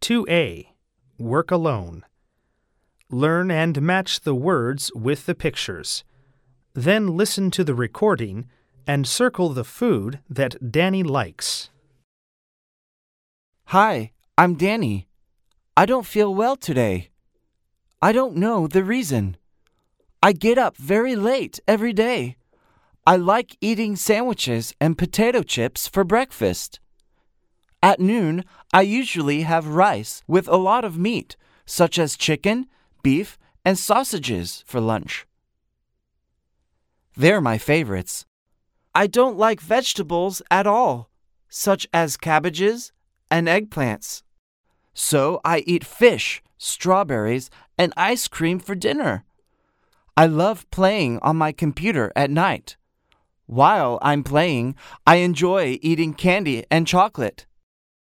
2A. Work alone. Learn and match the words with the pictures. Then listen to the recording and circle the food that Danny likes. Hi, I'm Danny. I don't feel well today. I don't know the reason. I get up very late every day. I like eating sandwiches and potato chips for breakfast. At noon, I usually have rice with a lot of meat, such as chicken, beef, and sausages for lunch. They're my favorites. I don't like vegetables at all, such as cabbages and eggplants. So I eat fish, strawberries, and ice cream for dinner. I love playing on my computer at night. While I'm playing, I enjoy eating candy and chocolate.